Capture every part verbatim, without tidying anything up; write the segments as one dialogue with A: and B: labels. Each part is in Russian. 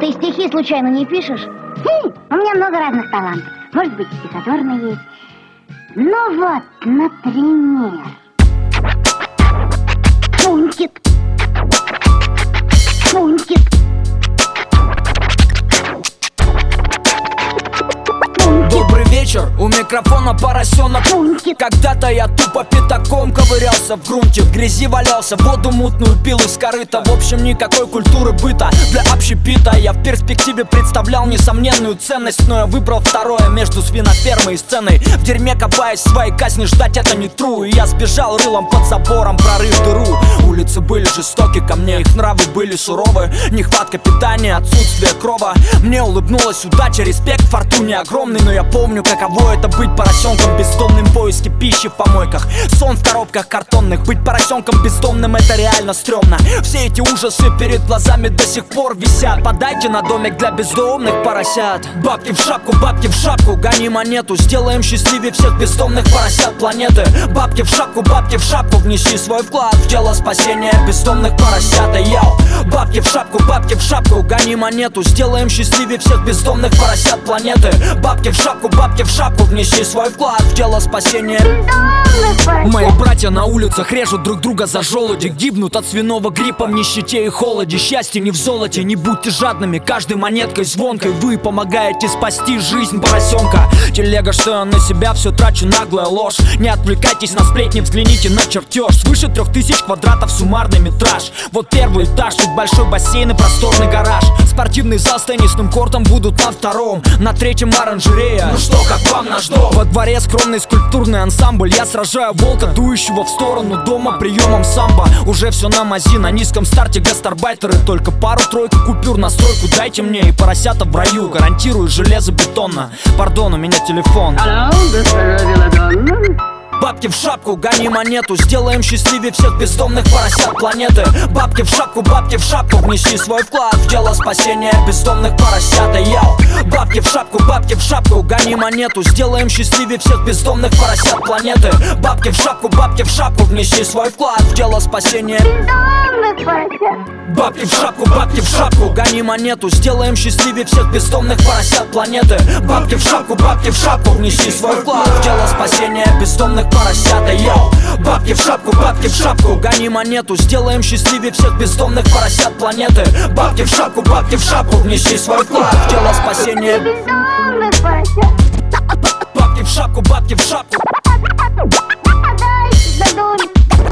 A: Ты стихи случайно не пишешь?
B: Хм, у меня много разных талантов. Может быть, стихотворный есть. Ну вот, например...
A: Фунтик. Фунтик.
C: Добрый вечер, у микрофона поросенок.
A: Фунтик.
C: Когда-то я тупо пятаком ковырялся в грунте, в грязи валялся, воду мутную пил из корыта. В общем, никакой культуры быта для общепита. Я в перспективе представлял несомненную ценность, но я выбрал второе между свинофермой и сценой. В дерьме копаясь, своей казни ждать это не true. И я сбежал рылом под забором, прорыв дыру. Улицы были жестоки ко мне, их нравы были суровы. Нехватка питания, отсутствие крова. Мне улыбнулась удача, респект фортуне огромный. Но я помню, каково это быть поросенком бездомным в поиске пищи в помойках. Сон в коробках картонных. Быть поросенком бездомным — это реально стрёмно. Все эти ужасы перед глазами до сих пор висят. Подайте на домик для бездомных поросят. Бабки в шапку, бабки в шапку, гони монету. Сделаем счастливее всех бездомных поросят планеты. Бабки в шапку, бабки в шапку, внеси свой вклад в дело спасения бездомных поросят. Йоу! Бабки в шапку, бабки в шапку, гони монету. Сделаем счастливее всех бездомных поросят планеты. Бабки в шапку, бабки в шапку, внеси свой вклад в дело спасения
B: бездомных поросят.
C: Мои братья на улицах режут друг друга за желуди, гибнут от свиного гриппа в нищете и холоде. Счастье не в золоте, не будьте жадными, каждой монеткой звонкой вы помогаете спасти жизнь поросенка. Телега, что я на себя все трачу, наглая ложь. Не отвлекайтесь на сплетни, взгляните на чертеж. Свыше трех тысяч квадратов суммарный метраж. Вот первый этаж, тут большой бассейн и просторный гараж. Спортивный зал с теннисным кортом будут на втором. На третьем оранжерея. Ну что, как вам наш дом? Во дворе скромный скульптурный ансамбль. Я сражаю волка, дующего в сторону дома приемом самбо. Уже все на мази, на низком старте гастарбайтеры. Только пару-тройку купюр на стройку дайте мне, и поросята в раю. Гарантирую железобетонно. Пардон, у меня телефон.
D: Алло, госпожа Беладонна?
C: Бабки в шапку, гони монету. Сделаем счастливее всех бездомных поросят планеты. Бабки в шапку, бабки в шапку, внеси свой вклад в дело спасения бездомных поросят. Йоу! Бабки в шапку, бабки в шапку, гони монету. Сделаем счастливее всех бездомных поросят планеты. Бабки в шапку, бабки в шапку, внеси свой вклад в дело спасения
B: Бездомных поросят.
C: Бабки в шапку, бабки в шапку, гони монету. Сделаем счастливее всех бездомных поросят планеты. Бабки в шапку, бабки в шапку, внеси свой вклад в дело спасения бездомных поросята. Йоу! Бабки в шапку, бабки в шапку, гони монету. Сделаем счастливее всех бездомных поросят планеты. Бабки в шапку, бабки в шапку, внеси свой вклад в дело спасения
B: Бездомных поросят.
C: Бабки в шапку, бабки в шапку,
B: Подайте за домик.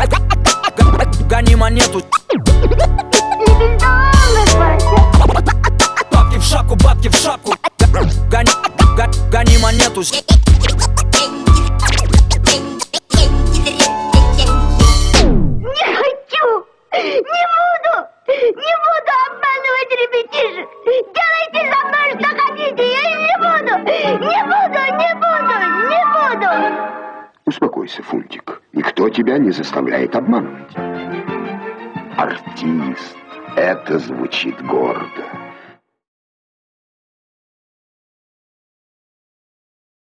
C: гони монету.
B: Бездомных поросят.
C: Бабки в шапку, бабки в шапку, гони, гони, гони монету.
B: Не буду! Не буду обманывать ребятишек! Делайте со мной что хотите! Я не буду! Не буду! Не буду! Не буду!
E: Успокойся, Фунтик. Никто тебя не заставляет обманывать. Артист. Это звучит гордо.